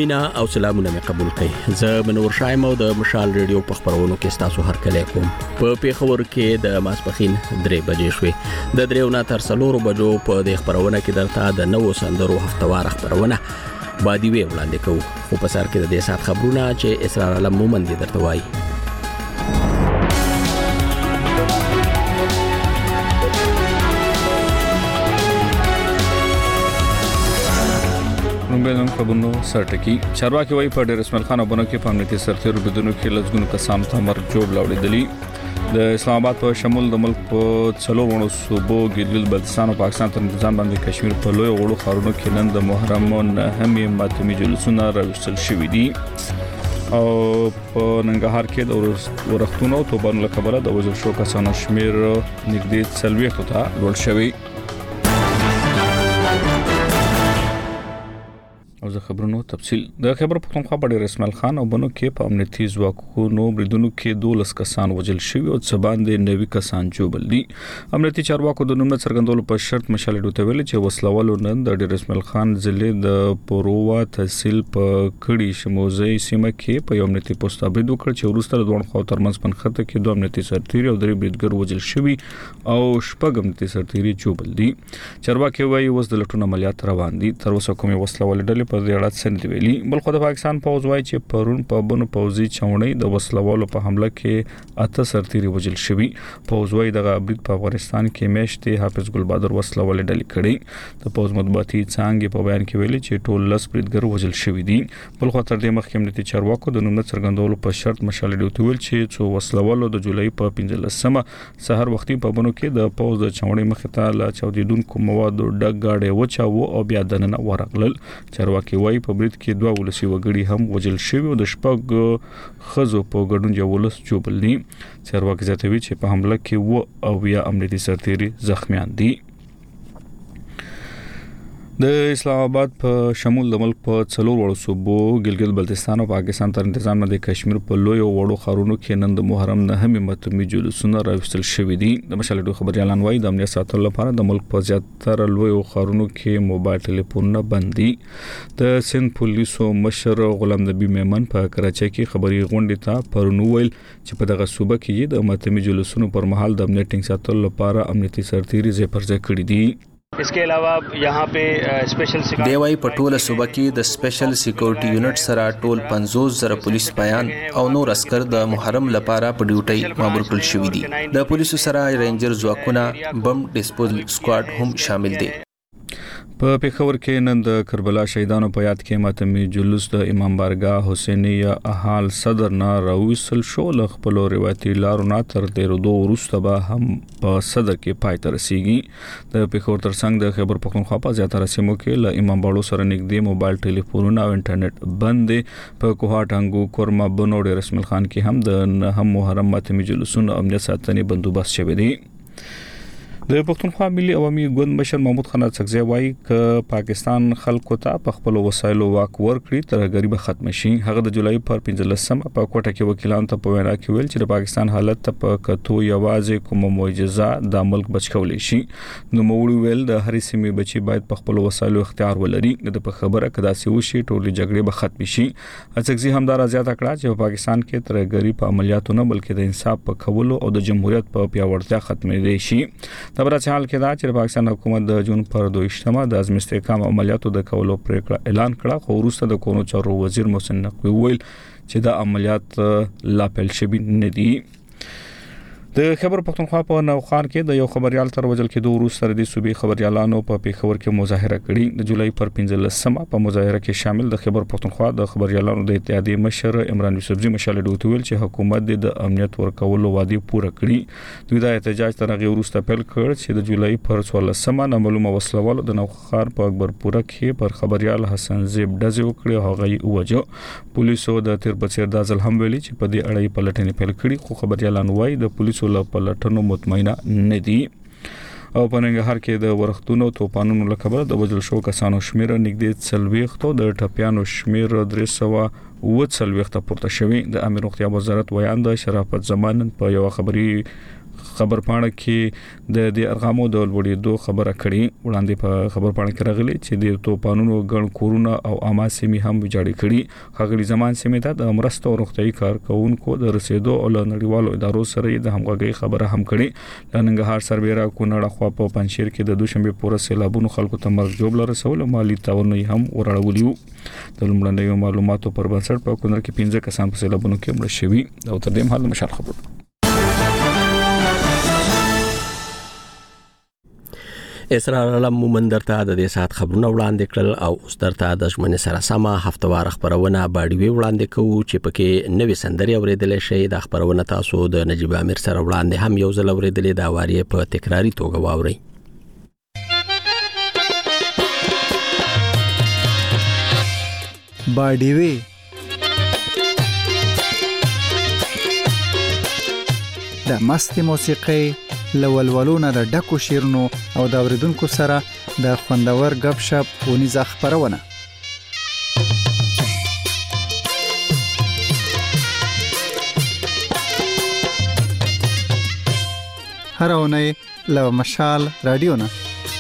مینا او سلامونه مې قبول کړئ. زه منور شایم او د مشال ریډیو په خبرونو کې تاسو هر کله کوم. په پیښور کې د ماسپخین 3 بجې شوې. د 3 نه تر 4 بجو په د خبرونه کې درته د نوو سندرو هفتوار خبرونه بادي وی وړاندې کوو. خو په سر کې د دې سات خبرونه چې اسرار علم مومند درته وایي. نومبلن خبرونو سرټکی چارواکي وایي په ډېر اسماعیل خان وبنو کې په امنیتي سرتیرو بدونو کې لږګونو کسان تمر جوړ لاوړېدلي. د اسلام آباد په شمول د ملک په 4 صوبو ګلګت بلتستان او پاکستان تر نظام باندې کشمیر په لوی غړو خارونو کې نن د محرم نهمې ماتمي جلوسونه راوستل شوې دي او په ننګرهار کې د ورښتونو توبانو لکبره د وزیر شو کسانو شمیر نږدې 40 ته لوړ شوی. او زه خبرونو تفصیل د خبر پښتونخوا په ډېر اسماعیل خان او بنو کې په امنیتي ځواکونو بریدونو کې 12 کسان وژل شوي او څه باندې 90 کسان جوړل دي. امنیتي چارواکو د نوم څرګندولو په شرط مشالې ډوته ویل چې وسلوالو نن د ډېر اسماعیل خان ضلع د پوروا تحصیل په کړي شموزي سیمه کې په امنیتي پوسټ برید وکړ چې ورسته د دوه خو ترمنځ پنخته کې دوه امنیتي سرتیري او درې بریدګر وژل شوي او شپږ امنیتي سرتیري جوړل دي. چارواکي وایي اوس د لټون عملیات روان دي. تر اوسه کومې وسلوال ډلې په دې اړه څه نه ویلي. بل خو د پاکستان پوځ وایي چې پرون په بنو پوځي چونړې د وسلوالو په حمله کې 8 سرتیري وژل شوي. پوځ وایي د برید په افغانستان کې میشته حافظ ګل بهادر وسلوال ډلې کړي. د پوځ مطبوعاتي څنګه په بیان کې ویلي چې ټول 10 بریدګر وژل شوي دي. بل خو تر دې مخکې امنیتي چارواکو د نوم څرګندولو په شرط مشالې ډوته ویل چې څو وسلوالو د جولای په 15مه سحر وختي په بنو کې د پوځ د چونړې مخې ته لا چاودیدونکو موادو ډګ گاډي وچاو او بیا دننه ورغلل. چارواکي وایي په برید کې 2 ولسی وګړي هم وژل شوي او د شپږ خزو په ګډون یو ولس جوړل دي. چارواکي زیاتوي چې په حمله کې او بیا امنیتي سرتیري زخمیان دي. د اسلام آباد په شمول د ملک په 4 صوبو ګلګت بلتستان او پاکستان تر نظام باندې کشمیر په لوی وړو خارونو کې نن د محرم نهمې ماتمي جلوسونه راوستل شوي دي. د مشالې خبري اعلان وایي د امنیت ساتلو لپاره د ملک په زیاتره لوی خارونو کې موبایل ټلیفونونه بند دي. د سند پولیسو مشر غلام نبی میمن په کراچۍ کې خبري غونډې ته پرونی ویل چې په دغه صوبه کې د ماتمي جلوسونو پر مهال د امنیت ټینګ ساتلو لپاره امنیتي سرتیري زې پرځای کړي دي. इसके अलावा यहाँ पे स्पेशल دیوای په ټوله صوبه کې د سپیشل سکیورټي یونټ سره ټول 50,000 پولیس بیان او نور عسكر د محرم لپاره په ډیوټي مامور کړل شوی دي. د پولیسو سره رینجر ځواکونه بم ډیسپوزل سکواډ هم شامل دي. په پیښور کې نن د کربلا شهیدانو په یاد کې ماتمي جلوس د امام بارګاه حسینیه احال صدر نه راوصل شو. له خپل روایتي لارو نه تر 13 وروسته به هم په صدر کې پای ته رسیږي. د پیښور ترڅنګ د خیبر پختونخوا په زیاتره سیمو کې له امام باړو سره نږدې موبایل ټلیفونونه او انټرنیټ بند دي. په کوهاټانګو کورما بنو ډېر اسماعیل خان کې هم د هم محرم ماتمي جلوسونو امنیت ساتنې بندوبست شوی دی. د پښتونخوا ملي عوامي ګوند مشر محمود خان څکزی وایي ک پاکستان خلکو ته په خپل وسایلو واک ورکړي تر غریب ختم شي. هغه د جولای پر 15مه په کوټه کې وکیلان ته په وینا کې ویل چې د پاکستان حالت ته په کتو یوازې کوم معجزه د ملک بچ کولای شي. نو موړ ویل د هرې سیمې بچي باید په خپل وسایلو اختیار ولري. د په خبره کدا سی وشي ټولې جګړې به ختم شي. څکزی همدار زیاته کړه چې په پاکستان کې تر غریب عملیاتو نه بلکې د انصاف په کولو او د جمهوریت په پیاوړتیا ختمې دي شي. د برابر کې دا چې پاکستان حکومت د جون پر 2مه د عزم استحکام عملیاتو د کولو پریکړه اعلان کړه. خو وروسته د کورونو چارو وزیر محسن نقوی ویل چې د عملیات لا پیل شوي نه دي. د خبر پښتونخوا په نوخان کې د یو خبريال تر وجل کې دوه روز سره د صوبې خبريالانو په پیښور کې مظاهره کړې. د جولای پر 15مه په مظاهره کې شامل د خبر پښتونخوا د خبريالانو د اتحادیې مشر عمران یوسفزي مشال ډوته ویل چې حکومت د امنیت ورکولو وعده پوره کړې. دوی د احتجاج تر هغه وروسته پیل کړ چې د جولای پر 14مه نامعلومه وسلوالو د نوخار په اکبرپوره کې پر خبريال حسن زیب ډزې وکړې. هغه وجه پولیسو د تیر بچیر د ځل هم ویلي چې په دې اړه پلټنې پیل کړې. خو خبريالان وایي د پولیسو له پلټنو مطمئنه نه دي. او په ننګرهار کې د ورښتونو توپانونو لکبره د وژل شو کسانو شمیر نږدې 40 د ټپيانو شمیر 340 پورته شوی. د امیر روغتیا وزارت ویان د شرافت زمان په یو خبري خبر پاڼه کې د ارقامو د لوړېدو خبره کړي وړاندې په خبر پاڼه کې راغلي چې د توپانونو ګڼ کورونه او عامه سیمې هم ویجاړې کړي خغلی زمان سیمې ته د مرستو روغتي کارکونکو د رسیدو او نړیوالو ادارو سره د همغږي خبره هم کړي لنګهار سربېره کونړ خوا په پنځیر کې د دوشنبه پورې سیلابونو خلکو ته مرګ جوړ لرسول مالی تاون هم ورړولیو د لومړنیو معلوماتو پر بنسټ په کونړ کې 15 کسان په سیلابونو کې مړ شوي او تر دې مهال مشال خبر اسرار علم مومندر ته د دې سات خبرونه وړاندې کړل او اوس درته د ژمنې سره سمه هفتوار خبرونه باډوي وړاندې کوو چې پکې نوې سندري اوریدل شي د خبرونه تاسو د نجيب امیر سره وړاندې هم یو ځل اوریدلې دا واری په تکراری توګه واوري باډوي د مست موسیقي لولولونه د ډکو شیرونو او د اوریدونکو سره د خوندور غب شپ ونیزه خبرونه هر اونۍ له مشال رادیو نه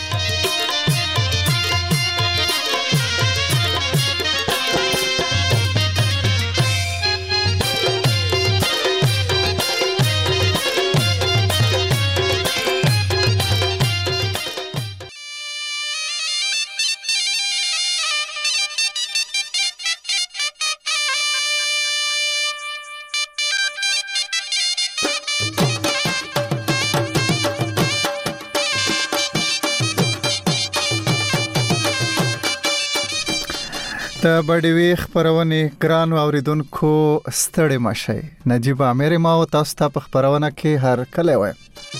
د باډوي خبرونه ګران اوریدونکو ستړي مشي نجيب امیر ما او تاسو ته په خبرونه کې هر کله وای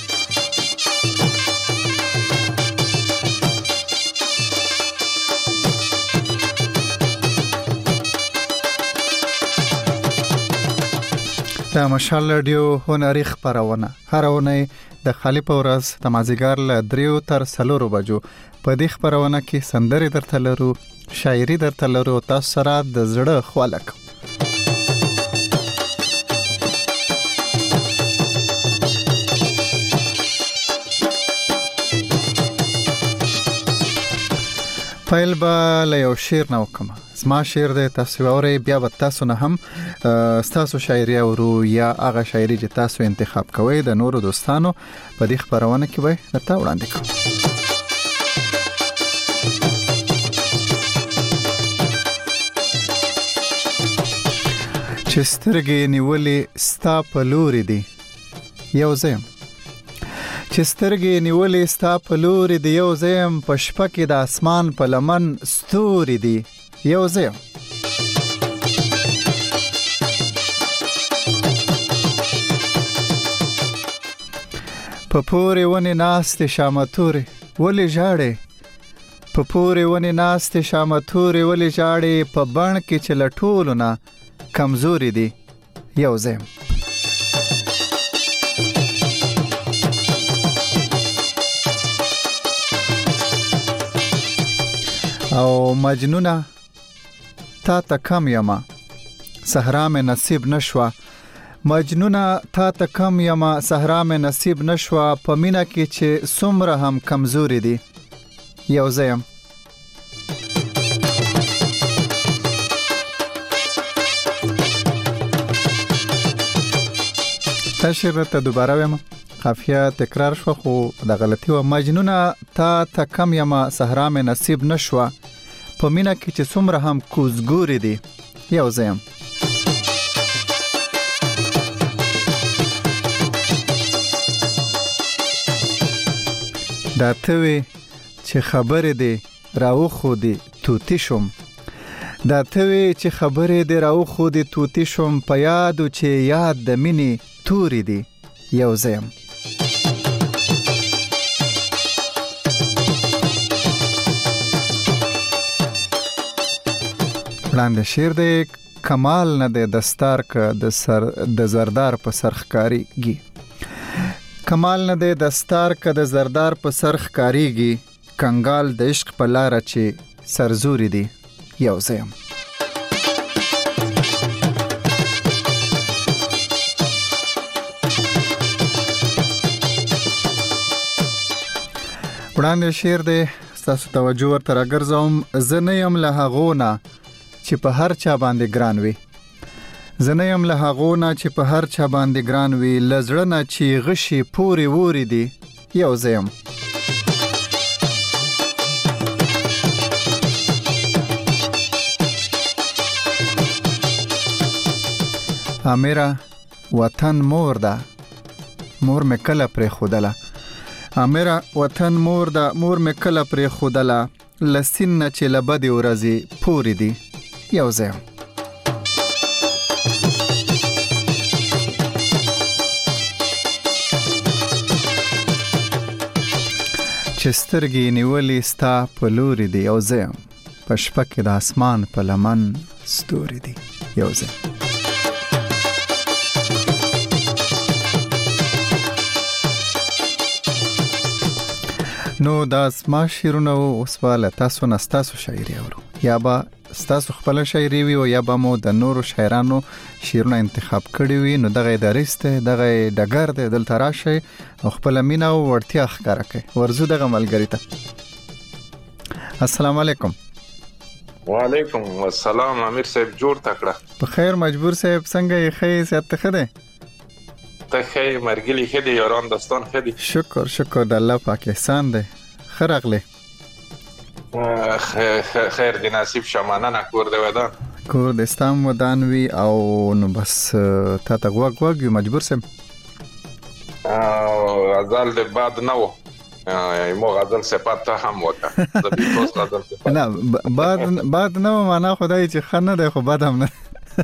د مشال رادیو هنري خبرونه هرونه د خالی پورز د مازیګر ل 3 تر 4 بجو په دې خبرونه کې سندري درته لرو شاعری درته لرو تاسو سره د زړه خالق فایل با له یو شعر نو کوم زما شعر د تاسو اوري بیا به تاسو نه هم تاسو شاعری اورو یا هغه شاعری چې تاسو انتخاب کوئ د نورو دوستانو په دې خبرونه کې به درته وړاندې کوم چې سترګې نیولې ستا په لوري دي یو زم چې سترګې نیولې ستا په لوري دي یو زم په شپه کې د اسمان په لمن ستوري دي یو زم په پورې ونې ناستې شامتورې ولې ژاړې په پورې ونې ناستې شامتورې ولې ژاړې په بڼ کې چې له ټولو نه کمزوري دي یو زم او مجنونه تا ته کم یما صحرا مې نصیب نشوا مجنونه تا ته کم یما صحرا مې نصیب نشوا په مینا کې چې څومره هم کمزوري دي یو زم تشریح ته دوباره وایم قافیه تکرار شو خو د غلطي و مجنونه تا کم یما صحرا مې نصیب نشوا په مینا کې چې څومره هم کوزګوري دي یو زم دا ته چې خبرې دي راو خو دي توتی شم دا ته چې خبرې دي راو خو دي توتی شم په یادو چې یاد د مینې توري دي یو زم وړاندې شعر دی کمال نه د دستار ک د زردار په سرخکاریږي کمال نه د دستار ک د زردار په سرخکاریږي کنګال د عشق په لار چې سرزوري دي یو زم وړاندې شعر دی تاسو توجه ورته راګرځوم. زه نه یم له هغو نه چې په هر چا باندې ګران وي، زه نه یم له هغو نه چې په هر چا باندې ګران وي، له زړه نه چې غشي پورې ووري دي یو زه یم. اميره وطن مور ده مور مې کله پرې خودله، اميره وطن مور ده مور مې کله پرې خودله، لسین نه چې لبدي ورځي پوری دي یو ځای. چې سترګې نیولې ستا په لوري دي یو ځای، په شپه کې د اسمان په لمن ستوري دي یو ځای. نو دا اسما شیرونه اوسواله تاسو نه تاسو شاعري اورو، یا با تاسو خپل شاعري وي او یا به مو د نورو شاعرانو شیرونه انتخاب کړی وي. نو دغه درسته دغه ډګر د دلته راشي او خپل مینا او ورتیا ښکارا کوي. ورزو دغه ملګری ته السلام علیکم. وعلیکم السلام. امیر صاحب جوړ تکړه په خیر مجبور صاحب څنګه یې خې سیات خده ته خې مرګلی خدي یاران داستان خدي شکر شکر د الله پاک احسان دی خرغله خیر دی نصیب شمانه کور دی ودان کور د استام ودان وی او نو بس تا ته غوګ مجبور سم غزل د بعد نو مو غزل صفات ته هم وکړه د بیتوس غزل صفات نه بعد نو معنا خدای چې خنه دی خو بعد هم نه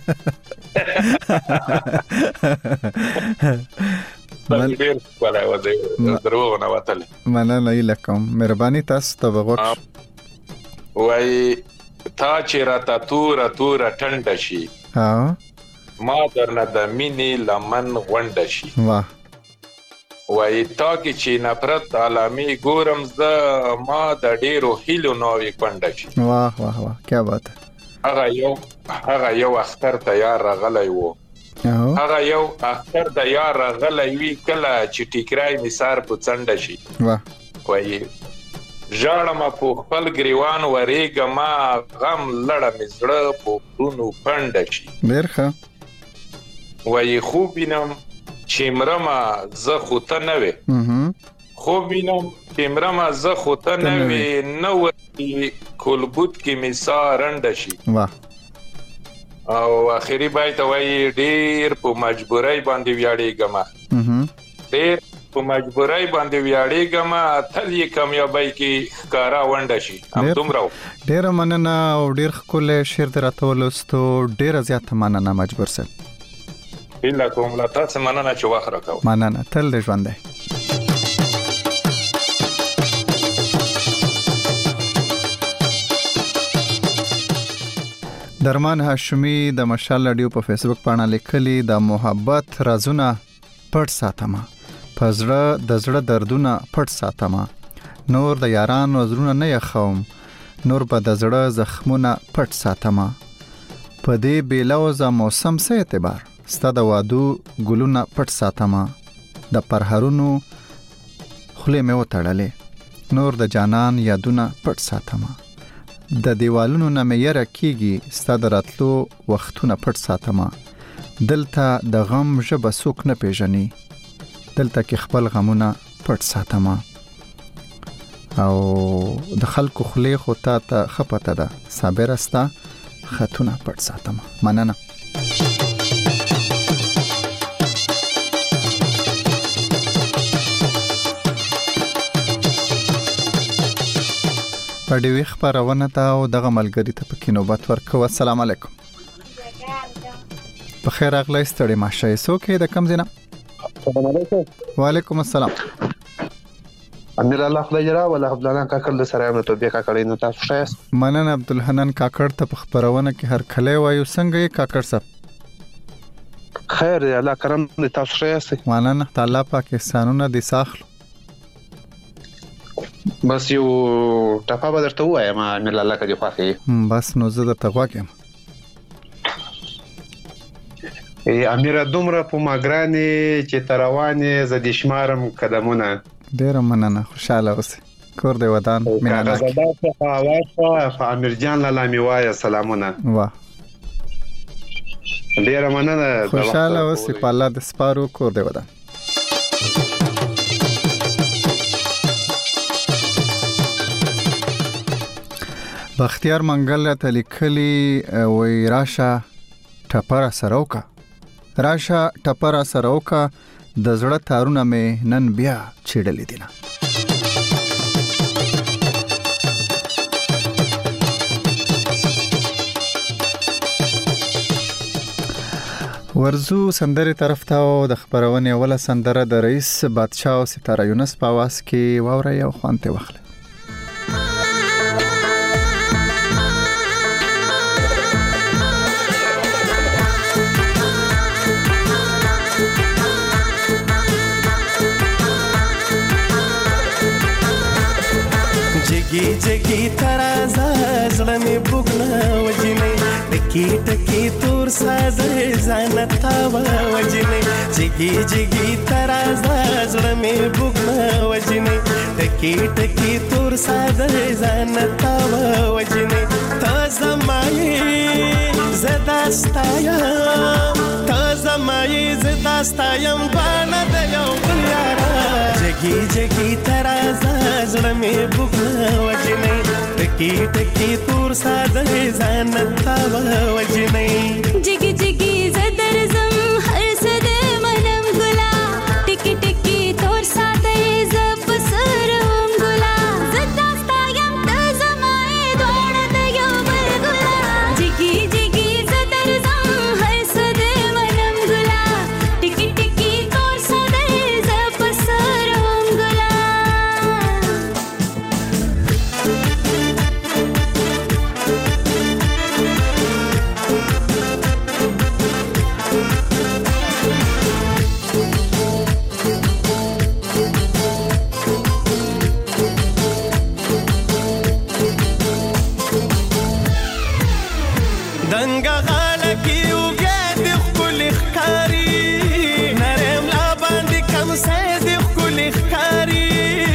ډیر ولا ودی درو نه وتل مننه لکم مهرباني تاسو ته وغوښ وای تا چې راته تور ټنډ شي ها ما درنه د مینې لمن غونډ شي واه وای تا کې چې نفرت علامه ګورم ز ما د ډیرو هیلو نوې کونډ شي واه واه واه کیا بات هغه یو اختر تیار غلای وو هغه یو اختر د یار غلای وی کله چې ټیکرای مثال په څنډه شي واه وای ژړم په خپل گریوان ورېګه ما غم لړم زړه په ورونو پند شي ډېرخه وای خو بینم چې مرما زه خو ته نه وې خو بینم چې مرما زه خو ته نه وې نو کولبوت کې میسا رند شي واه او اخیری بایت وای ډیر په مجبورای باندې ویاړېګم ډیر په مجبورای باندې ویاړېګم تل یې کامیابی کې کارا وند شي هم دومره ډیر مننه او ډیر خپل شعر دراتولستو ډیر زیات مننه مجبور سه الا کوم لا تاسو مننه چې واخ راکاو مننه تل دې ژوند دی. درمان هاشمی د مشال رادیو په فیسبوک باندې لیکلي د محبت رازونه پټ ساتما پزړه د زړه دردونه پټ ساتما نور د یاران وزرونه نه یخوم نور په د زړه زخمونه پټ ساتما په دې بیلوزه موسم سه اعتبار ستاد وادو ګلونه پټ ساتما د پرهرونو خله مې وټړلې نور د جانان یادونه پټ ساتما د دیوالونو نه مې یره کیږي ستاد راتلو وختونه پټ ساتما دلته د غم ژبه څوک نه پیژني دلته کې خپل غمونه پټ ساتما او د خلکو خلی خو ته خپته ده صابر استا خاتونه پټ ساتما مننه. پدې وی خبرونه تا او دغه ملګری ته پکې نوبت ورکو. السلام علیکم. په خیر اغلی ستړي ماشه سو کې د کم زینه. السلام علیکم. وعلیکم السلام. امیر الله خدای جرا ولا عبدالحنان کاکړ د سره امنه توبې کاکړ نو تاسو شایست مننه عبدالحنان کاکړ ته په خبرونه کې هر کله وایو څنګه یې کاکړ صاحب خیر الله کرم د تاسو شایست مننه تعالی پاک احسانونه دي ساخلو بس یو ټاپه به درته وایم امیر الله کدي خوخي بس نو زه درته غواګم امیر دومره په ماګرانې چې تروانې ز د شمارم قدمونه ډیر مننه خوشاله اوسې کور دی ودان مینه زدا څخه आवाज امیر جان لاله میوای سلامونه واه ډیر مننه خوشاله اوسې په الله د سپارو کور دی ودان بختیار منګل ته لیکلي وای راشه ټپره سروکا راشه ټپره سروکا د زړه تارونه مې نن بیا چیړلې دي نه ورزو سندره طرف ته د خبرونه ولا سندره د رئیس بادشاه او ستاره یونس په واس کې واوري او خوانته وخله जगी जगी तराजा जड़ में बुगना वजने टकी टकी तोर साज जानता वजने जगी जगी तराजा जड़ में बुगना वजने टकी टकी तोर साज जानता वजने तजमाये जदास्ताया तजमाये जदास्तायम बाना दयो यारा जगी जगी तराजा जड़ में बुगना वजने टकी टकी तोर साज जानता वजने जगी जगी जदरजम हर सदे मनम गुला टकी टकी तोर साज जपसरम गुला जदास्तायम तजमाए दोड़ दयो बलगुला जगी जगी जदरजम हर सदे मनम गुला टकी टकी तोर साज जपसरम गुला دنګ غاله کې وګه د خپل ښکاری نرم لا باندې کم سه د خپل ښکاری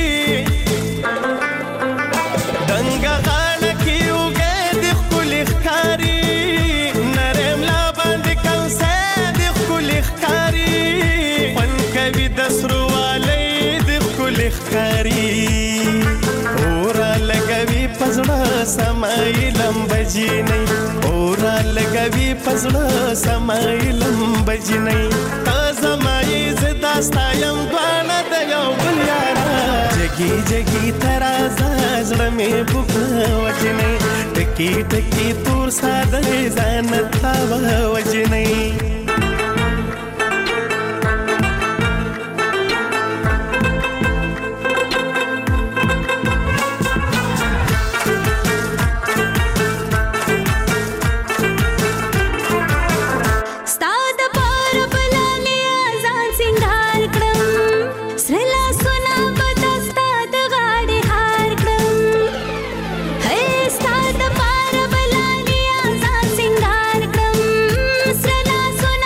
دنګ غاله کې وګه د خپل ښکاری نرم لا باندې کم سه د خپل ښکاری پن کوي د سرواله د خپل ښکاری اورا لګوي پزړه سمایلم بجینې اورا لګوي پزړه سمایلم بجینې تازمای زداستایم باندې د یو بل یارا جګي جګي ترازا زړه مې بوګه وجنې ټکی ټکی تور ساده ځانتا وجنې Srela suna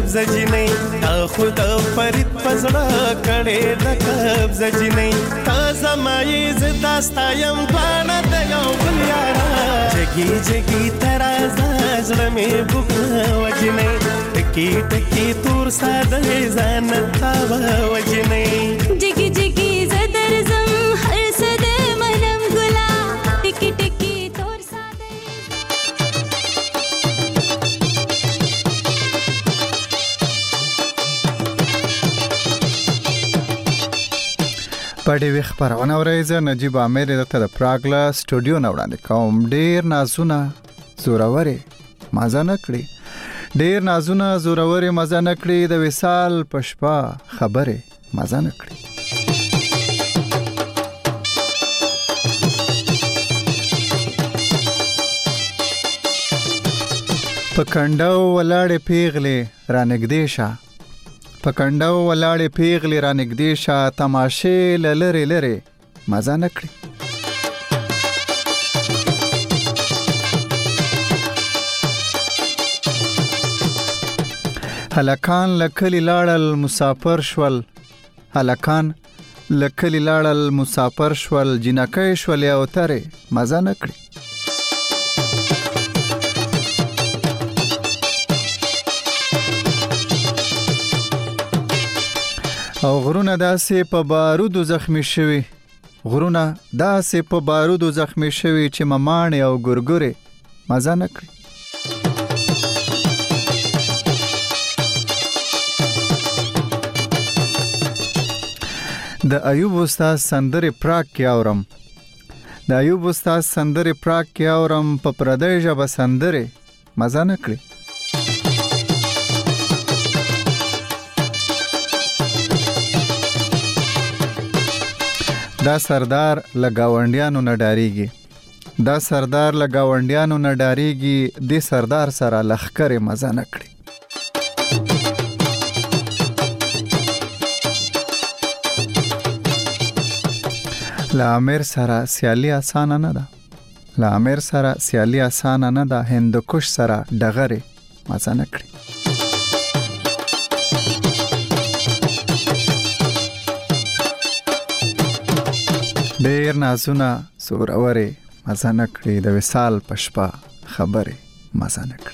قبضه جنې تا خود فرید پزړه کړې د قبضه جنې تا زمای زتا ستایم پانا د یو بل یارا جګي جګي ترازه زړه مې بوک وجنې ټکی ټکی تور ساده ځان تا وجنې جګي جګي زدر زم هر سده منم ګلا ټکی ټکی تور ساده پړې وی خبرونه ورایزه نجیب عامر دته د پراګلا سټوډیو نه وړاندې کوم. ډیر نازونه زورورې مزه نکړي ډیر نازونه زورورې مزه نکړي د وصال پشپا خبره مزه نکړي. پکنداو ولاړې پیغلې رانګدې شه پکنداو ولاړې پیغلې رانګدې شه تماشې لری لری مزه نکړي. هلکان لکلی لاړل مسافر شول هلکان لکلی لاړل مسافر شول جنکې شول او ترې مزه نکړي. او غرونه داسې په بارودو زخمی شوي غرونه داسې په بارودو زخمی شوي چې ممانې او ګورګورې مزه نکړي. د ایوب استاد سندرې پراک کې اورم د ایوب استاد سندرې پراک کې اورم په پردی ژبه سندرې مزه نکړي. دا سردار لګاونډیانو نه ډاریږي دا سردار لګاونډیانو نه ډاریږي د سردار سره لخرې مزه نکړي. لا امیر سره سیالي آسانه نه ده لا امیر سره سیالي آسانه نه ده هندوکش سره ډغرې مزه نکړي. ډیر نازونه زورورې مزه نکړي د وصال پشپا خبرې مزه نکړي.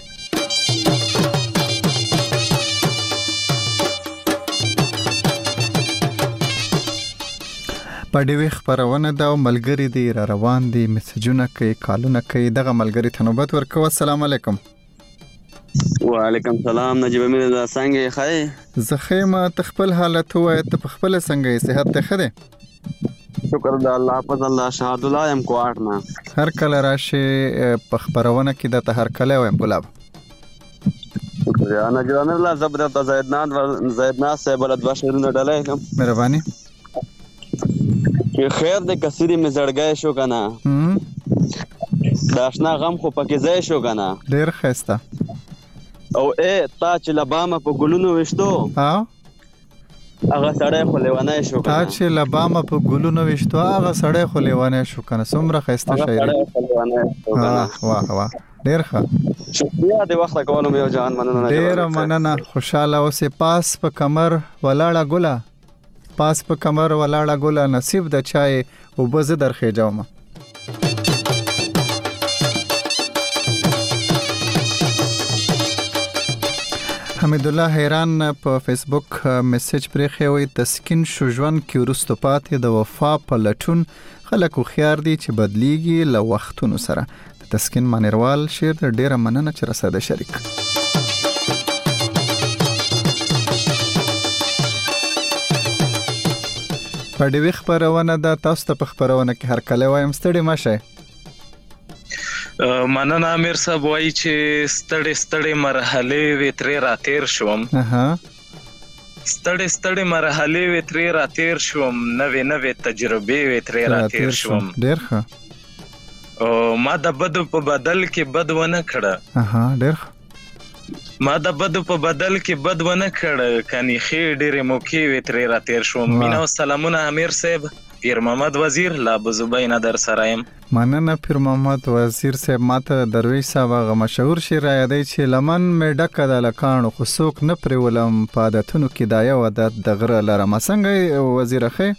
پډوي خبرونه دا ملګری دی را روان دي میسجونه کوي کالونه کوي دغه ملګری ته نوبت ورکو. السلام علیکم. وعلیکم سلام نجیب امیر دا څنګه ښه زخیمه تخپل حالت وای ته خپل څنګه صحت ته خده شکر د الله په الله شهادت الله يم کوټ نه هر کله راشه په خبرونه کې د هر کله وایم ګلاب شکر یا نجیب امیر الله زبردست زیدناد صاحب له دوه شهرونو ډلای کوم مهرباني که خیر د کثیری می زړګای شو کنه داشنا غم خو پکې ځای شو کنه ډیر خسته او تا چې لبامه په ګلونو وشتو ها هغه سړی خو لیوانای شو تا چې لبامه په ګلونو وشتو هغه سړی خو لیوانای شو کنه څومره خسته شاعري واه واه ډیر ښه شکریہ د وخت کولو یو جان مننه ډیر مننه خوشاله اوسه پاس په کمر ولاړه ګله پاس په کمر ولاړه ګله نصیب د چای او بز درخې جومه حمید الله حیران په فیسبوک میسج پرې خوي تسکین شو ژوند کې ورستو پاتې د وفا په لټون خلک خيار دي چې بدليږي له وختونو سره. د تسکین مانیروال شعر ډیره مننه چې رساده شریک. په دې خبرونه د تاسو ته په خبرونه کې هر کله وایم ستړي مشه. مننه امیر صاحب وایي چې ستړي مرحله وترې راتیر شوم ستړي مرحله وترې راتیر شوم نوې تجربه وترې راتیر شوم ډیر ښه او ما د بدو په بدل کې بد ونه کړه ډیر ښه ما د بدو په بدل کې بد ونه کړه کني خې ډېرې موکي وترې راتیر شوم مینا سلامونه امیر صاحب پیر محمد وزیر لا بزبین در سرایم. مننه پیر محمد وزیر صاحب. ماته درویش صاحب هغه مشهور شعر یادی چې لمن مې ډکه د لکانو خو څوک نه پرېولم په عادتونو کې دا یو عادت د غره لرم. څنګه وزیر ښه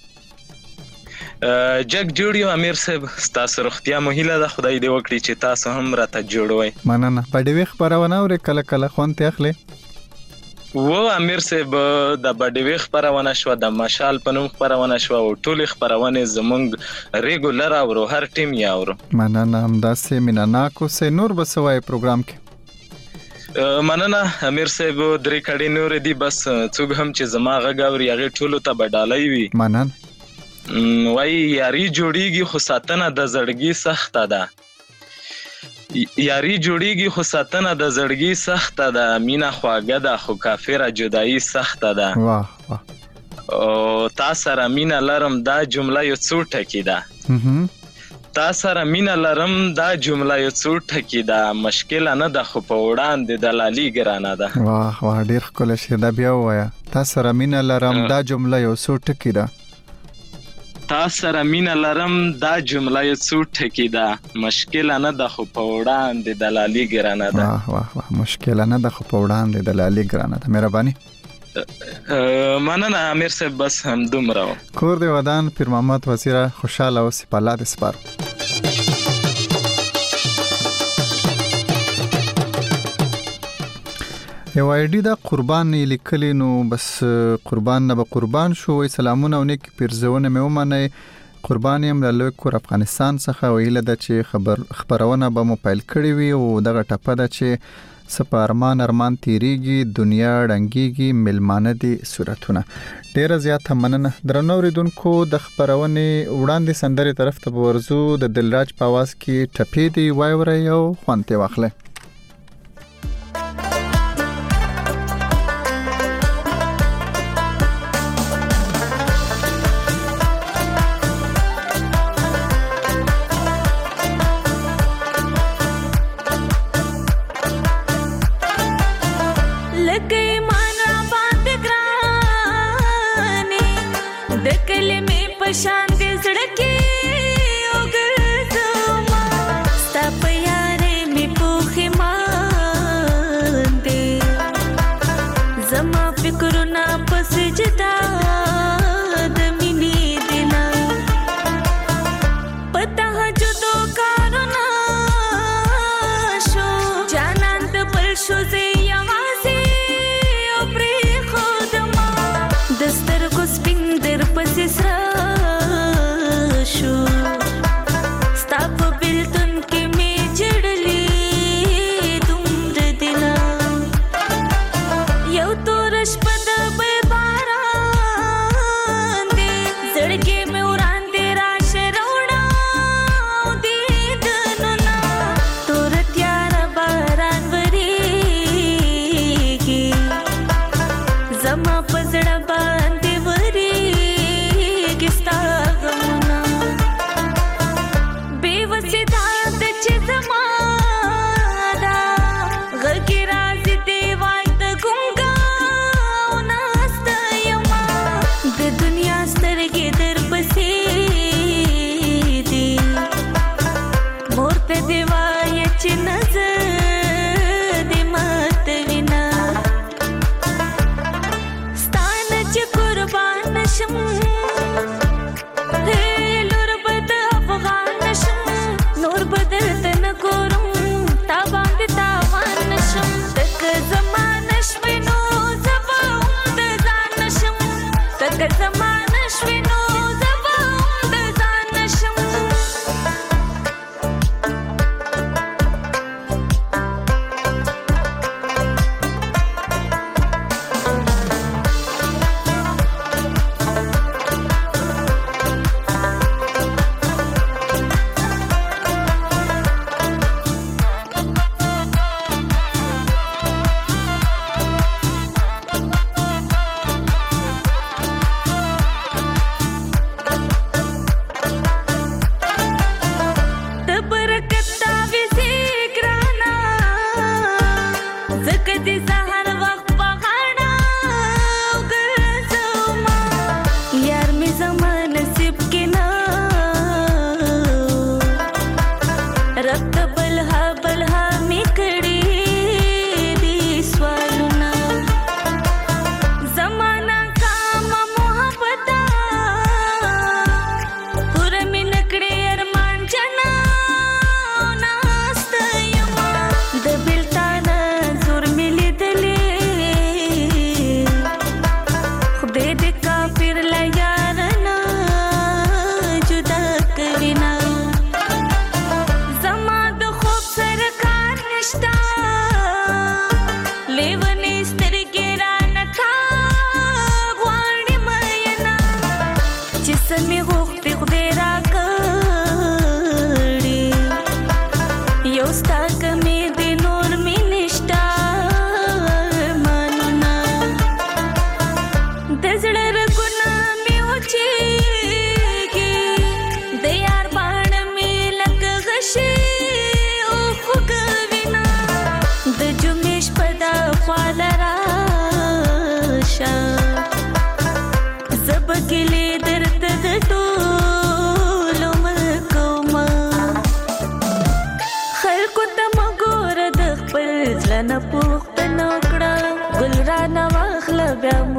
جګ جوړ یو امیر صاحب، ستاسو روغتیا مو هیله ده، خدای دې وکړي چې تاسو هم راته جوړوئ. مننه. په ډېوې خپرونه اورئ کله کله خوند ترې اخلئ؟ و امیر صاحب د بډوي خبرونه شو، د مشال په نوم خبرونه شو او ټول خبرونه زمونږ ریګولر او هر ټیم یې اورو. مننه. همداسې مینناکو سه نور بسوای پروګرام کې. مننه امیر صاحب. درې کړي نور دي، بس څوک هم چې زما غږ اوري هغه ټولو ته بدالای وي. مننه. وای یاري جوړیږي خو ساتنه د زړګي سخته ده. یاری جوړیږي خو ساتنه د زړګي سخته ده. مینا خواږه ده خو کافره جدایی سخته ده. واه واه. او تا سره مینا لرم دا جمله یو څو ټکی ده. تا سره مینا لرم دا جمله یو څو ټکی ده. مشکل نه ده خو په وړاندې دلالي ګرانه ده. واه واه ډیر ښکلی شعر ده. بیا ووایه. تا سره مینا لرم دا جمله یو څو ټکی ده. تا سره مینا لرم دا جمله یو څو ټکی ده. مشکل نه ده خو په وړاندې دلالي ګرانه ده. واه واه واه. مشکل نه ده خو په وړاندې دلالي ګرانه ده. مهرباني. مننه امیر صاحب. بس هم دومره. کور دی ودان پیر محمد وزیر خوشاله اوسې په الله دې سپارو. یو آیډي دا قربان لیکلی نو بس قربان نه به قربان شو. سلامونه او نیک پیرزونه مې ومنئ. قربان یم له لوی کور افغانستان څخه. ویله ده چې خبرونه به مو پیل کړي وي او دغه ټپه ده چې سپه ارمان تیریږي دنیا ړنګیږي ملمانه دي صورتونه. ډیره زیاته مننه. درنو اوریدونکو د خبرونې وړاندې سندرې طرف ته ورزو. د دلراج په आवाज کې ټپې دی وایوري او خوند ته واخله.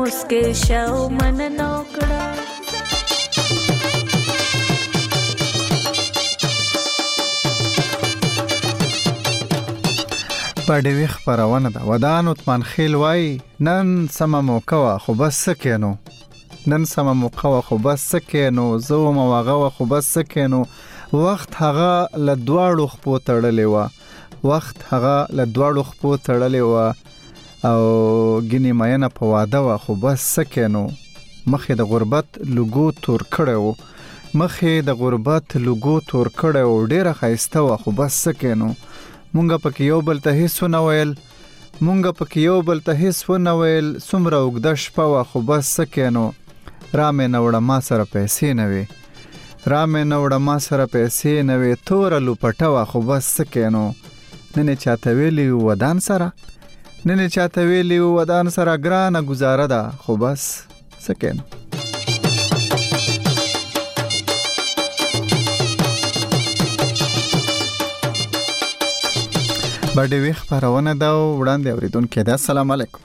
مسکه شو من نوکړه په ډیوی خبرونه ده ودان عثمان خیل وای نن سم موقع خو بس سکینو نن سم موقع خو بس سکینو زو مواغه خو بس سکینو وخت هغه لدواړو خپو تړلې و وخت هغه لدواړو خپو تړلې و او ګینه مینه په واده و خو بس سکینو مخې د غربت لوګو تور کړو مخې د غربت لوګو تور کړو ډیره خایسته و خو بس سکینو مونږه پکې یو بل ته هیڅ نه ویل مونږه پکې یو بل ته هیڅ نه ویل څومره وګد شپه و خو بس سکینو را مې نوړه ما سره پیسې نه وي را مې نوړه ما سره پیسې نه وي تور لوپټه و خو بس سکینو نن چاته ویلی ودان سره نن چاته ویلی ودان سره ګرانه گزاره ده خو بس سکینو باندې وی خبرونه دا وړاندې اوریدونکو دا السلام علیکم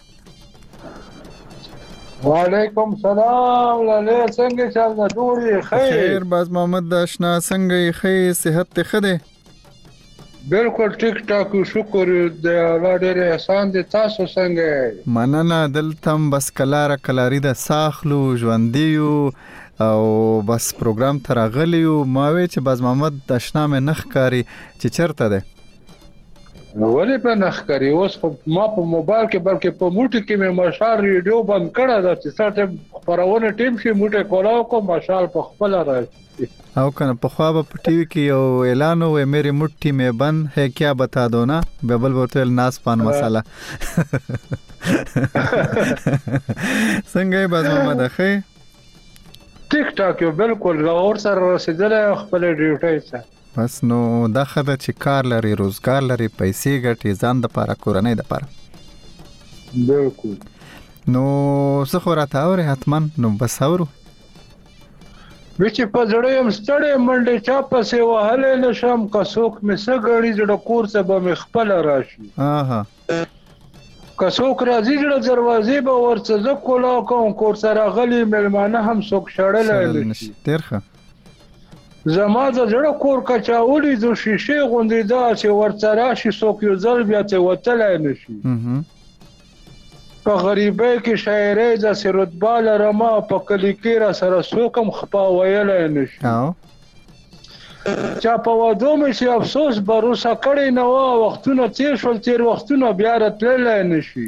وعلیکم سلام لاله څنګه چل نه جوړی خیر باز محمد داشنا څنګه خې صحت ته خده بالکل ټیک ټاک شکر د الله ډېر احسان دي تاسو څنګه مننه دلتم بس کلاری د ساخلو ژوندیو او بس پروګرام ترغلیو ما وی چې باز محمد داشنا مې نخکاری چې چرته ده ولی په نخکاری اوس ما په موبایل کې بلکې په موټي کې مې مشال ریډیو بند کړه دا چې ساته خبرونه ټیم شي موټي کولاو کو مشال په خپل راځي او کنه په خوا په ټي وي کې یو اعلان وې میری موټي مې بند ہے کیا بتا دو نا ببل بوتل ناس پان مساله څنګه باز محمد اخی ټیک ټاک یو بالکل اور سره رسیدل خپل ډیوټي سره بس نو دا خبره چې کار لري روزګار لري پیسې ګټي ځان د لپاره کورنۍ د لپاره بالکل نو څه خورته اوري حتمان نو بس اورو چې په زړه يم ستړې منډه چا پسې وهلې نشم کڅوک مې سګړې جوړ کور څه به مخبل راشي اها کڅوک راځي جوړ دروازې به ورڅ ز کولا کوم کور سره غلي ملمانه هم څوک شړلې نشي ترخه زما د جوړ کور کچاولې د شیشه غوندې دا چې ورڅ راشي څوک یو ځل بیا ته وتلای نشي په غریبۍ کې شاعرۍ د سرودبال رما په کلی کې را سره څوکم خپا ویلای نشي چا په وادو مې چې افسوس بروسه کړی نه و وختونه تیر وختونه بیا راتللی نشي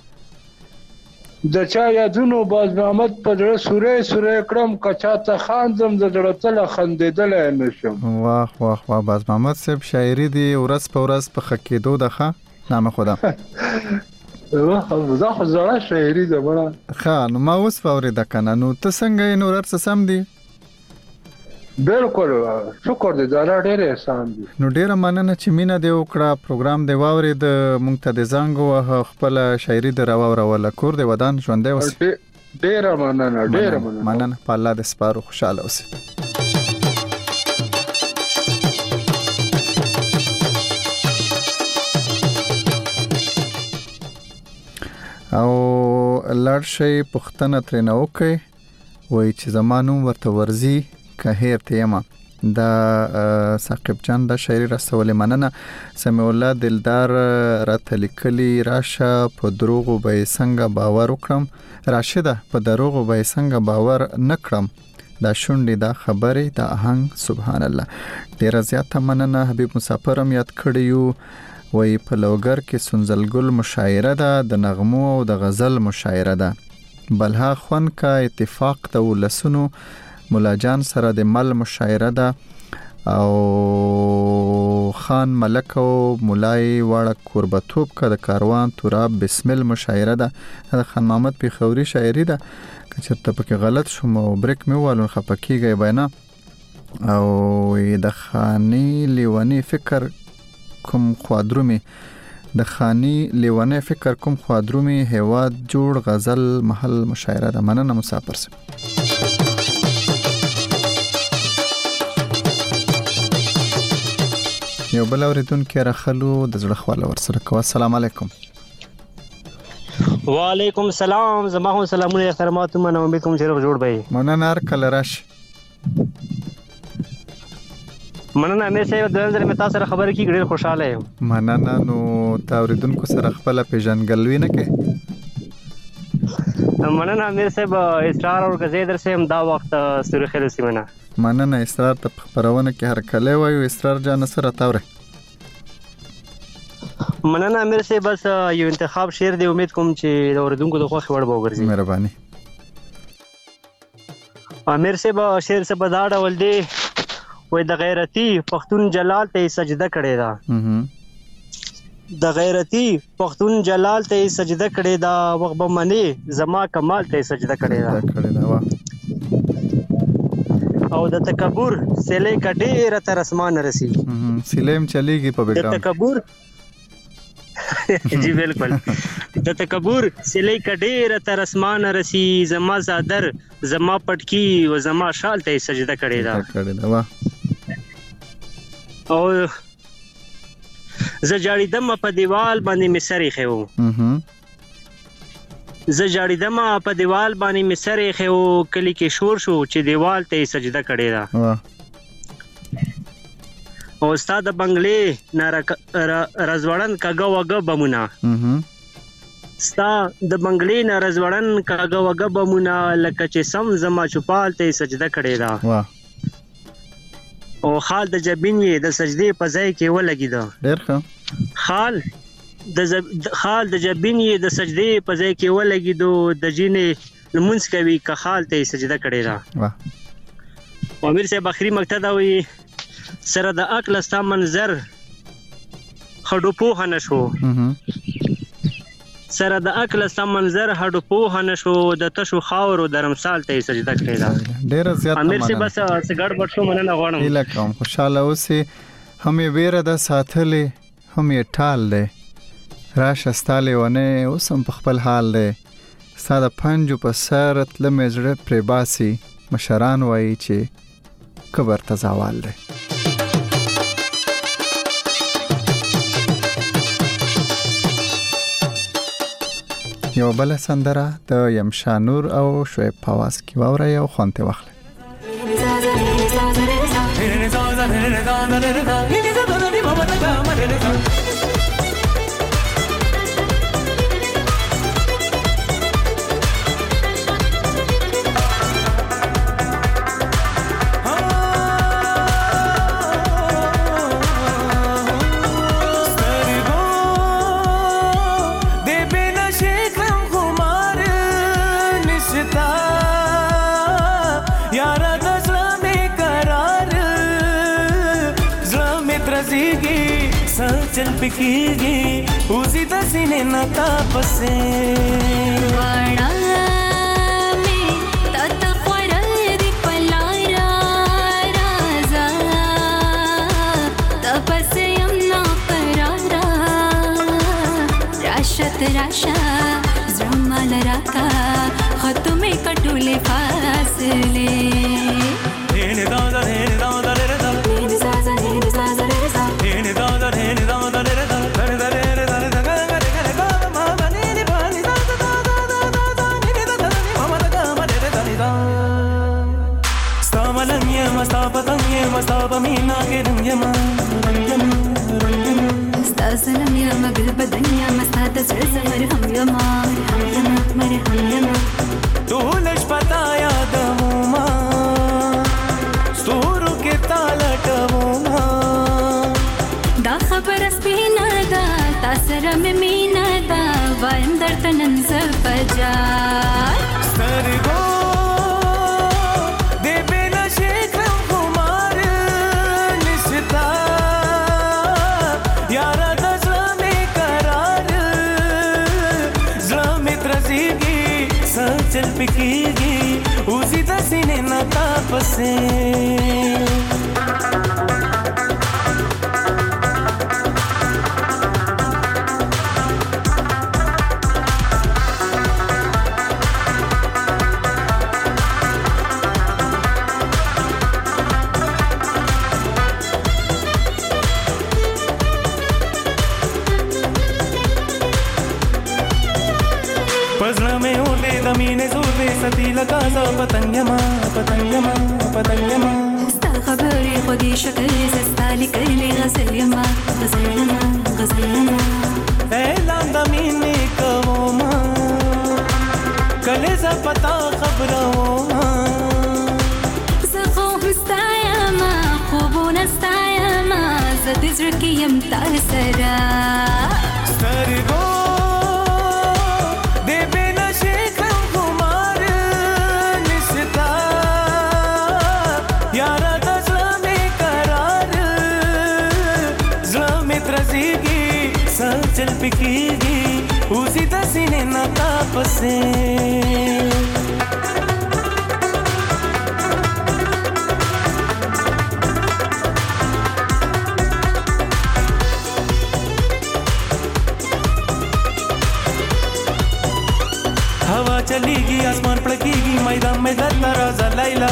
د چا یادونو باز محمد په ډېر سورې کړم کچا ته خاندم د جړتل خندیدل نشم واه واه واه باز محمد صاحب شاعری دی ورځ په ورځ په خکېدو دغه نام خدا زه خو زړه شاعری ده بڑا ښه نو ما اوس فوري د کنه نو ته څنګه نور څه سم دی بالکل شکر دې دا ډېر احسان دي نو ډېر مننه چې مینا دی وکړه پروګرام دی واوري د مونږ ته د زنګ او خپل شاعری د راوړ ولا کور دی ودان ژوندې وس ډېر مننه په الله د سپارو خوشاله اوسه او لړ شي پښتنه ترنه وکي وای چې زمانو ورته ورزي کهیر تیما دا ثاقب جان د شاعری رسول مننه سمع الله دلدار راته لیکلی راشه په دروغ به څنګه باور وکړم راشده په دروغ به څنګه باور نکړم دا شونډې دا خبره دا آهنګ سبحان الله ډیر زیات مننه حبیب مسافرم یاد کړیو وای په لوګر کې سنزلګل مشاعره ده د نغمو او د غزل مشاعره ده بلها خون کا اتفاق د ولسونو مولا جان سره د مل مشاعره ده او خان ملک او مولای وړ قربتوب کا د کاروان تراب بسم الله مشاعره ده د خان محمد پیښوري شاعری ده کچته پکې غلط شوم او بریک مې والو خپکیږي بینا او د خانی لیونی فکر کوم خوادرومي د خانی لیوانه فکر کوم خوادرومي هواد جوړ غزل محل مشاعره ده مننه مسافر سه یو بل اوریدون کې راخلو د زړه خواله ورسره کو السلام علیکم وعلیکم السلام. زما هم سلامونه احترامات منه. امید کوم چې روغ جوړ به. مننه هر کله راشي. مننه امیر صاحب د نظر مې تاسو سره خبرې کیږي ډېر خوشاله یم. مننه. نو تا اوریدونکو سره خپل پیژنګلوي نه کې. مننه امیر صاحب. اسرار او غزیدر سیم دا وخت سره خیر سیمنه. مننه. اسرار ته خبرونه کې هر کله وایو. اسرار جان سره تاوره. مننه امیر صاحب. بس یو انتخاب شعر دی، امید کوم چې د اوریدونکو د خوښ وړ به وګرځي. مهرباني. امیر صاحب شعر څه په دا ډول دی، وای د غیرتی پښتون جلال ته سجده کړې ده. د غیرتی پښتون جلال ته سجده کړې ده، وخت به منی زما کمال ته سجده کړې ده. او د تکبر سلی کډېره تر اسمان رسی. سلیم چلیږي په بیګام. د تکبر جی بالکل. د تکبر سلی کډېره تر اسمان رسی، زما زادر زما پټکی او زما شال ته سجده کړې ده. او زه جاړیدم په دیوال باندې مسری خو. زه جاړیدم په دیوال باندې مسری خو، کلی کې شور شو چې دیوال ته سجده کړې ده. او استاد بنگلې رزوړن کاګه وګه بمونه. ستا د بنگلې نه رزوړن کاګه وګه بمونه، لکه چې سم زما چوپال ته سجده کړې ده. او خال د جبین یې د سجدې په ځای کې ولګیده. ډېر ښه. خال د جبین یې د سجدې په ځای کې ولګیدو، د جینې لمونځ کوي که خال ته سجده کړې ده. امیر صاحب اخري مقطع دا وایي، سره د عقل ستا منظر خډو پوهه نه شو. سره د عقل ستا منظر هډو پوهه نه شو، د تشو خاورو د رمسال ته سجده کړې ده. ډېر زیات امیر صاحب بس سګړ بټ شو. مننه غواړم. هیله کوم خوشاله اوسې. هم یې ویره ده ساتلې، هم یې ټال دی. راشه ستا لیونی اوس هم په خپل حال دی. ستا د پنجو په سر تله مې زړه پرې باسي، مشران وایي چې کبر ته زوال دی. یو بل سندره د یمشانور او شعیب پواز کی واوري او خوانته واخلي. चल पिकीगी उसी दसीने ना तापसे वाड़ा में तत ख्वरदी पलारा राजा तपसे यमना करारा राशत राशा जमाल राका खतुमे कटुले फासले हेने दादा हेने दादा रे दादा हेने साजा हेने साजा रे सा हेने दादा हेने दादा रे दादा रे दादा रे दादा रे दादा रे दादा मामा ने पानी दादा दादा दादा ने दादा मामा दादा मामा रे दादा stawalan ye mastapatan ye mastapamina ke rangyama stasalam ya magal badanya mastada zalzamar hamyama hamyama तूलश पताया दमुमा स्तूरु के तालटमुमा दा खबर स्पिना दा तासरा में मीना दा वायम दर्तनन सपजा सरगो दे बेना शेखरम कुमार निश्ता यारा दसरा में करार ज़्ला में त्रसीगी चल पिकीगी उसी दसीने ना तापसे سوبه ستی لگا ز پتنګما پتنګما پتنګما ستا خبرې خودي شکل زستالي کړي غزل یما غزل یما غزل یما اعلان د مینې کوما کله ز پتا خبرو زه خو هستایا ما خوبونه ستایا ما زه د زړه کې يم تر سره سترګو دې بنا شکل خمار نشتا یار د زړه مې قرار زړه مې ترزيږي سل چل پکېږي اوسې د سینې نه تاپسې हवा चलेगी आसमान पड़केगी मैदान में धरना राजा लैला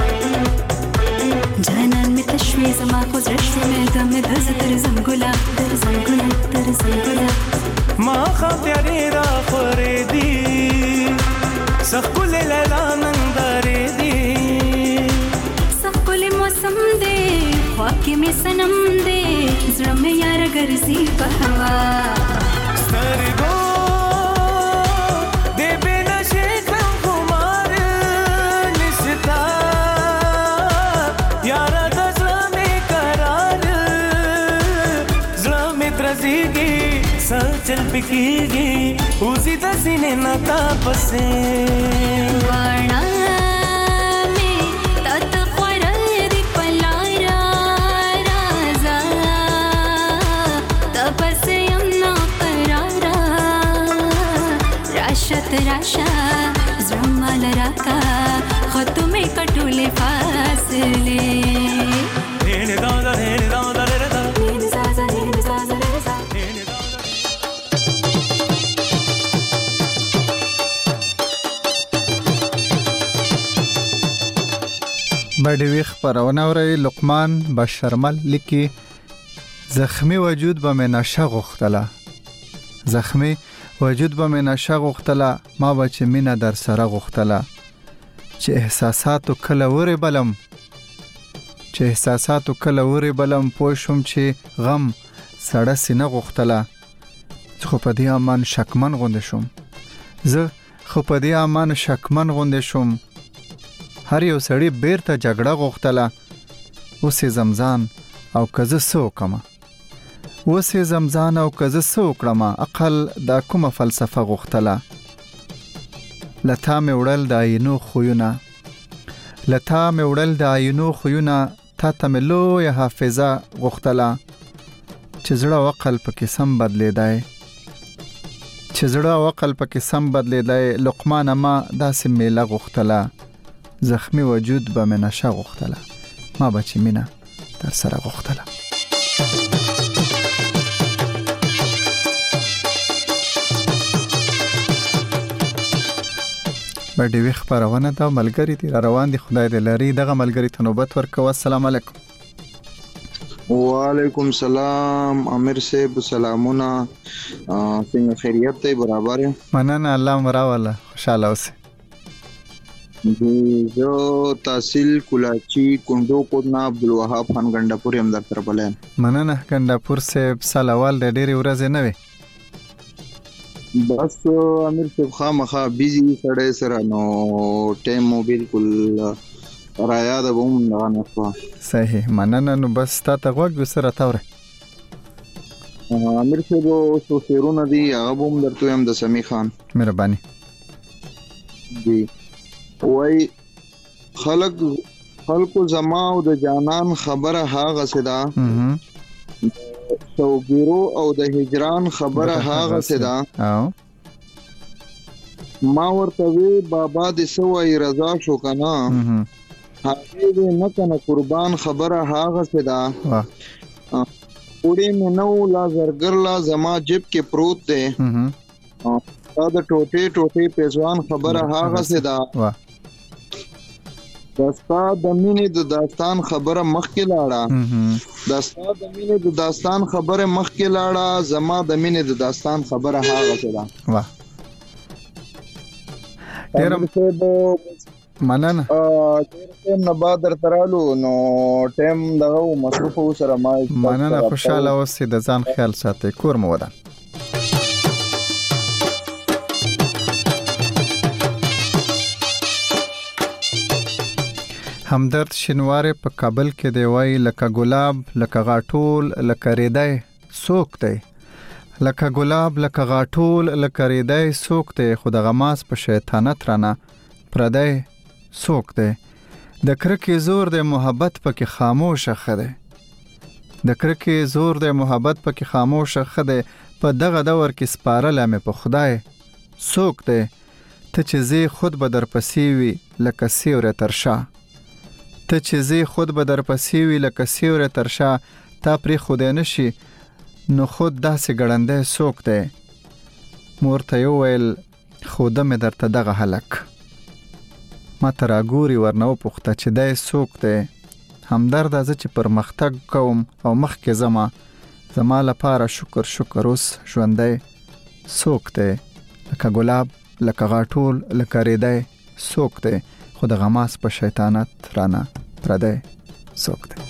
جانان می تشوي زما خو زړه مې دم د زتر زنګولا در زنګولا در زنګولا ما خاطرې را خورې دي سخل لیلا نندارې دي سخل موسم دې خوا کې می سنم دې زړه مې یار ګرځي په هوا سترګو دې بنا شکل خمار نشتا یار د زړه مې قرار زړه مې ترزيږي سل چل پکېږي اوسې د سینې نه تاپسې وانا مې تات خوړل دي پلارا رازا تپسې يم نو قرارا راشت راشا زما لراکا خطو مې کټولې فاصله هېنه دا هېنه دا دردا هېنه زازا هېنه زازا رزا بډوي خبرونه اوري لقمان بشرمل لیکي زخمی وجود به منشه غختله زخمی وجود به منشه غختله ما به چې مینه در سره غختله چې احساساتو کله وره بلم چې احساساتو کله وره بلم پوښوم چې غم سړه سینه غختله خو په دې امان شکمن غوند شوم زه خو په دې امان شکمن غوند شوم هر یو سړی بیرته جګړه غوښتله اوسې زمزان او کزه سو کما اوسې زمزان او کزه سو کړم عقل دا کومه فلسفه غوښتله لتا مې وړل د عینو خوونه لتا مې وړل د عینو خوونه تا ته مې لویه حافظه غوښتله چې زړه او عقل پکې سم بدلېدای چې زړه او عقل پکې سم بدلېدای لقمان ما داسې میله غوښتله زخمی وجود به منشه غختله ما بچی مینه در سره غختله بډې وی خبرونه دا ملګری دي روان دي خدای دې لري دغه ملګری ته نوبت ورکو السلام علیکم وعلیکم سلام امیر صاحب سلامونه څنګه خیریت ته برابر مننه الله مراواله خوشاله اوسه جو تحصیل کولاچی کندو کونا عبدالوهاب خان ګنداپور هم در تر بلین مننه ګنداپور صاحب سلوال د ډېری ورځې نه وي بس امیر صاحب خامخا بیزی سړی سره نو ټیم مو بالکل را یاد ووم نه نو صحیح مننه نو بس تا ته غوږ سره تاوره امیر صاحب سو شیرونه دی هغه هم درته هم د سمی خان مهرباني دی وای خلق زما او د جانان خبره هاغه صدا سوګیرو او د هجران خبره هاغه صدا ما ورته وی بابا د سوې رضا شو کنه هغه نه کنه قربان خبره هاغه صدا وړي نو لا زرګر لا زما جيب کې پروت دی دا د ټوټه پیزوان خبره هاغه صدا دستا د مینې د داستان خبره مخکې لاړه زما د مینې د داستان خبره هاغه ده واه ډیر مننه ټیم نه بعد درترالو نو ټیم دغه مصروف سره ما مننه خوشاله اوسئ د ځان خیال ساتئ کور مو ودان همدرد شینواری په کابل کې دی وای لکه ګلاب لکه غاټول لکه ریدای سوک دی لکه ګلاب لکه غاټول لکه ریدای سوک دی خو د غماس په شیطانت رانه پردای سوک دی د کرکې زور د محبت پکې خاموشه خده د کرکې زور د محبت پکې خاموشه خده په دغه دور کې سپارل مې په خدای سوک دی ته چې زی خود به در پسې وي لکه سیوره ترشا ته چې زی خود به در پسې وي لکه سیوره ترشا تا پری خدای نشي نو خود داسې ګړندې سوک دی مور ته یو ویل خوده مې درته دغه هلک ما ته راګوري ورنه وپوښته چې دی سوک دی همدرده زه چې پرمختګ کوم او مخکې زما لپاره شکر اوس ژوندی سوک دی لکه ګلاب لکه غاټول لکه ریدی سوک دی خو د غماس په شیطانت رانه پردی سوک دی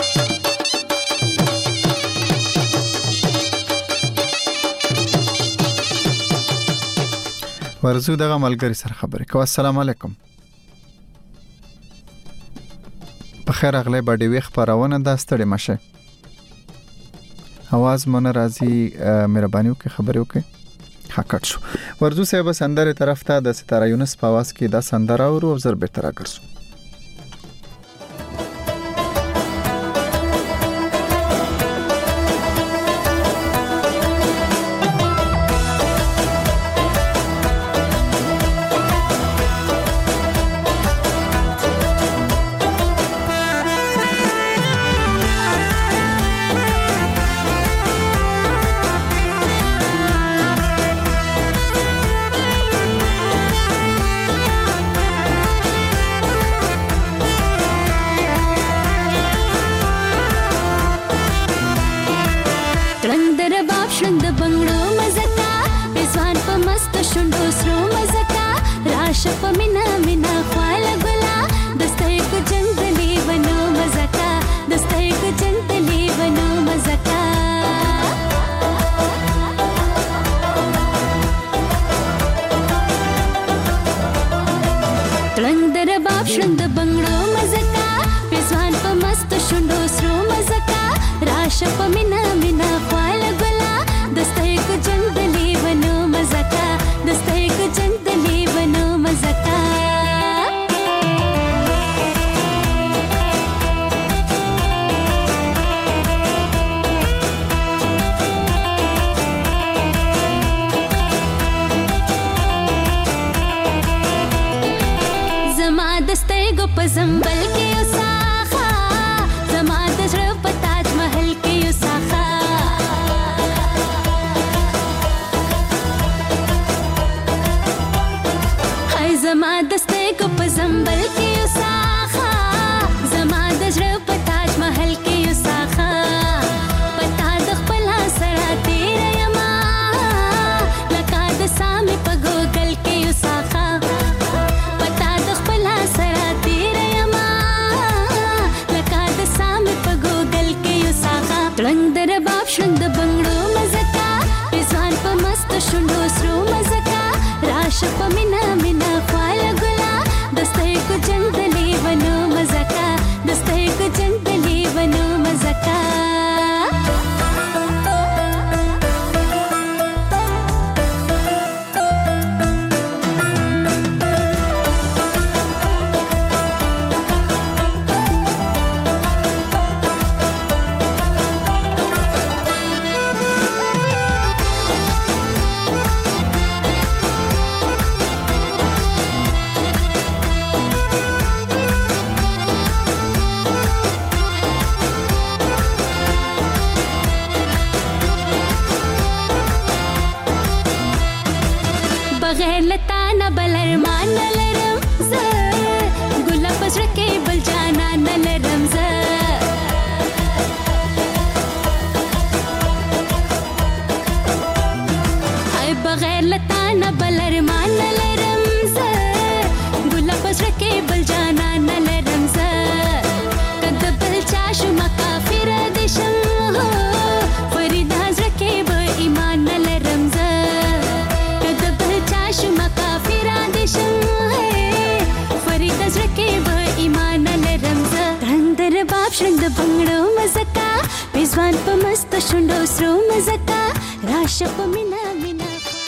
ورزو دغه ملګری سره خبرې کوه السلام علیکم په خیر اغلی باډي وی خبرونه دا ستړي مشه आवाज مون راځي مهرباني وکړئ خبرې وکړئ حقیقت شو ورزو صاحب سندره طرف ته د ستاره یونس په आवाज کې دا سندره او زر به تر راګرځو Shapa mina mina khwala gula dastai ko شونډو سرو مزکا راشه په مینا مینا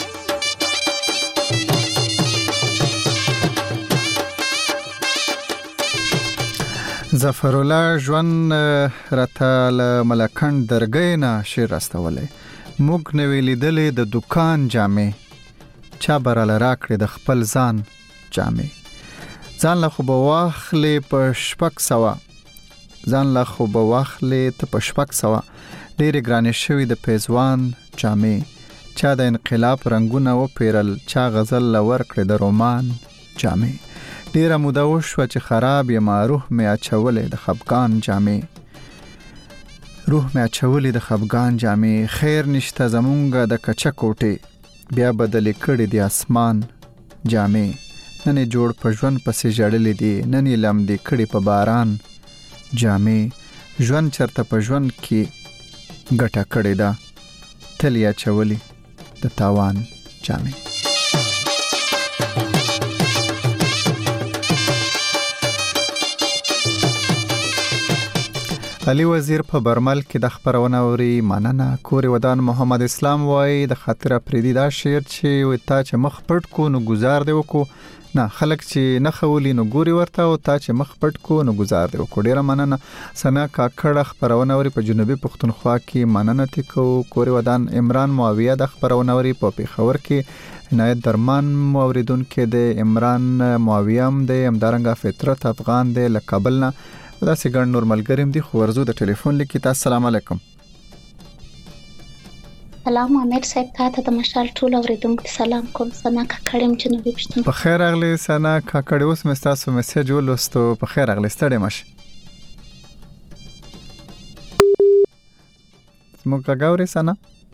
ظفر الله ژوند راته له ملکند درګۍ نه شعر راستولی. موږ نوې لیدلې د دکان جامې، چا براله راکړې د خپل ځان جامې. ځان له خو به واخلې په 600، ځان له خو به واخلې ته په 600، ډېرې ګرانې شوي د پیزوان جامې. چا د انقلاب رنګونه وپیرل، چا غزل له ورکړې د رومان جامې. ډیره موده وشوه چې خراب یم، روح مې اچولې د خفګان جامې، روح مې اچولې د خفګان جامې. خیر نشته زمونږ د کچه کوټې، بیا بدلې کړې د اسمان جامې. نن یې جوړ په ژوند پسې ژړلې دي، نن یې لمدې کړې په باران جامې. ژوند چرته په ژوند کې ګټه کړې ده، تل یې اچولې د تاوان جامې. علي وزیر په برمل کې د خبرونه اوري. مننه. کور ودان محمد اسلام وای د خاطر پریدي دا شعر چې وي تا چې مخ پټ کو نو گزار دی وکړو، نه خلک چې نه خولي نو ګوري ورته، او تا چې مخ پټ کو نو گزار دی وکړو. ډیره مننه. سنا کاکړه خبرونه اوري په جنوبي پښتونخوا کې. مننه تکو. کور ودان عمران معاویه د خبرونه اوري په پیښور کې. عنایت درمان موریدونکو د عمران معاویه هم د همدارنګه فطرت افغان د لکابل نه دا سیګن نور ملګریم دي. خو ورزو د ټلیفون لیکي. تاسو السلام علیکم. سلام امیر صاحب، تاسو د مشال ټول اوریدونکو سلام کوم. سنا کاکړم جنوبي پښتون. په خیر اغلی سنا کاکړ، اوس مې تاسو میسج ولوستو. په خیر اغلی ستړي مشه. موږ غاوري سنا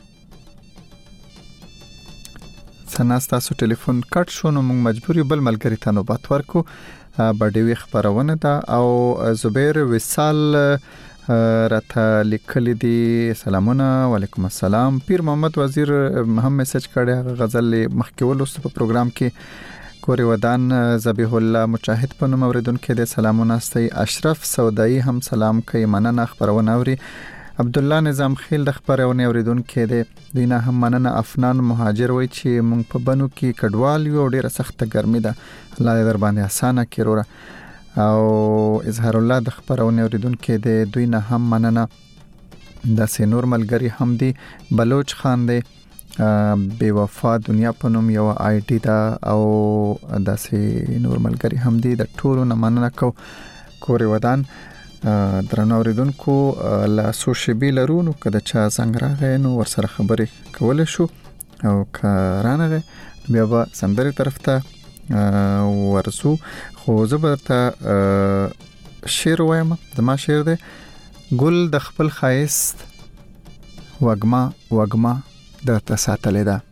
تاسو ټلیفون کټ شو نو موږ مجبور یو بل ملګری ته نوبت ورکو. بډیوي خبرونه ده او زبیر وصال راته لیکل دي. سلامونه وعلیکم السلام. پیر محمد وزیر هم میسج کړی، غزل مخکې ولوست په پروګرام کې. کوري ودان ذبیح الله مجاهد په نوم اوریدونکو د سلامونه استي. اشرف سودائی هم سلام کوي. مننه. خبرونه اوري. عبد الله نظام خیل د خبرونه اوریدونکو دی. دینه هم مننه. افنان مهاجر وای چې مونږ په بنو کې کډوال یو، ډیره سخته ګرمي ده، الله دې در باندې اسانه کړي. او اظهار الله د خبرونه اوریدونکو دی. دوی نه هم مننه. د سینور ملګری هم دی. بلوچ خان دی. بے وفا دنیا په نوم یو آی ډی دا او د سینور ملګری هم دی. د ټولو نه مننه کو. کوري ودان درنو اوریدونکو لا سوشبي لرونو کده چا څنګه راغی نو ورسره خبرې کول شو، او کارانغه بیا به سندري طرف ته ورسو. خو زبرته شعر وایم. زما شعر دی ګل د خپل خایست وګما وګما درته ساتلې ده.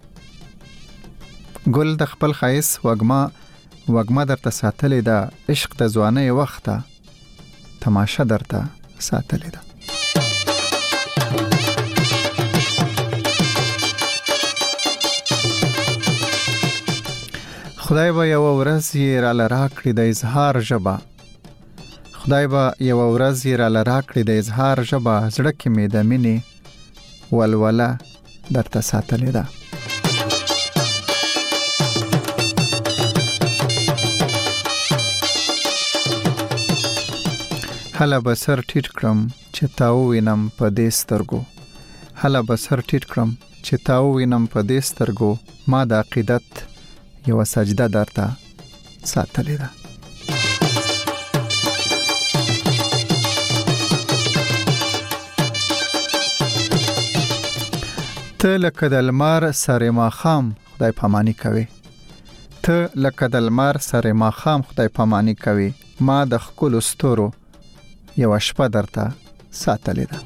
ګل د خپل خایست وګما وګما درته ساتلې ده. عشق د ځواني وخته تماشا درته ساتلې ده. خدای به یو ورځ یې را لراکړي د اظهار ژبه، خدای به یو ورځ یې را لراکړي د اظهار ژبه. زړه کې مې د مینې ولوله درته ساتلې ده. هله بسر ټیټ کړم چې تاو وینم په دې سترګو، هله بسر ټیټ کړم چې تاو وینم په دې سترګو. ما د عقیدت یو سجده درته ساتلې ده. ته لکه د لمر سره ماخام خدای پامانی کوي، ته لکه د لمر سره ماخام خدای پامانی کوي. ما د خپل ستورو یو شپه درته ساتلې ده.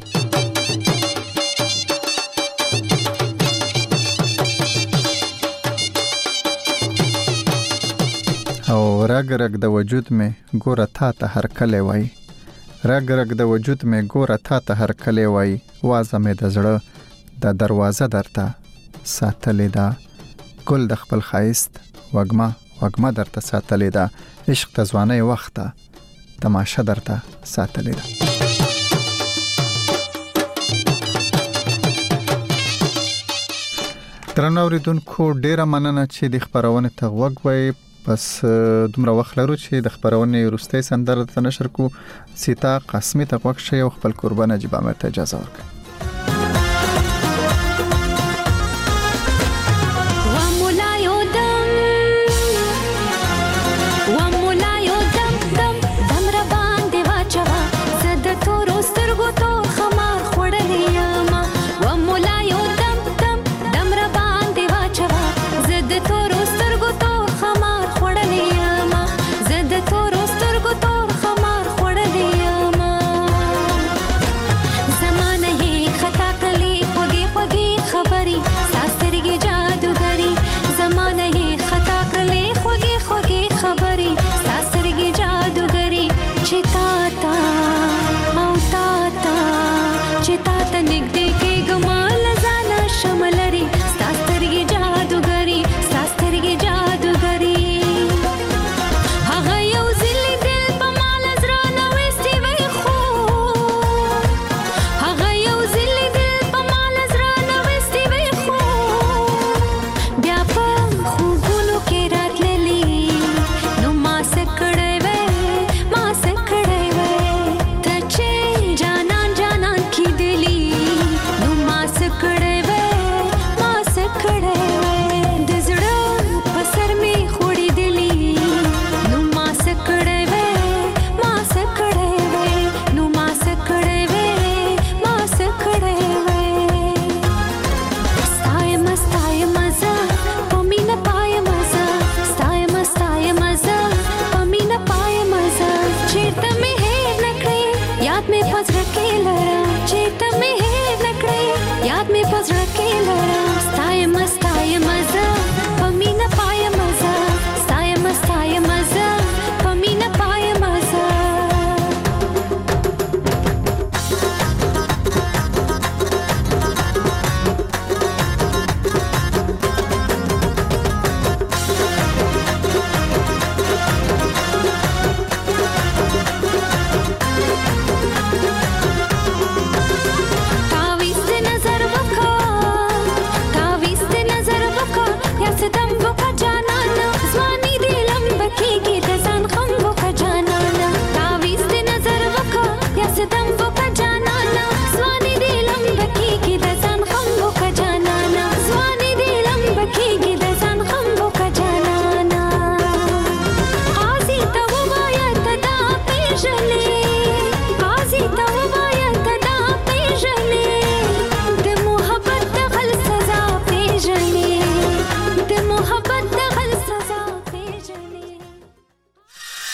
او رګ رګ د وجود مې ګوره تا ته هر کله وای، رګ رګ د وجود مې ګوره تا ته هر کله وای. وازه مې د زړه د دروازه درته ساتلې ده. ګل د خپل خایست وګما وګما درته ساتلې ده. عشق د ځواني وخته تماشا درته ساتلې ده. درنو اوریدونکو ډیره مننه چې د خبرونه ته وګورئ. پس دومره وخت لرو چې د خبرونه وروستۍ سندره ته نشر کو. سیتا قسمی ته وښه او خپل قربانه جبامه ته اجازه ورکړئ.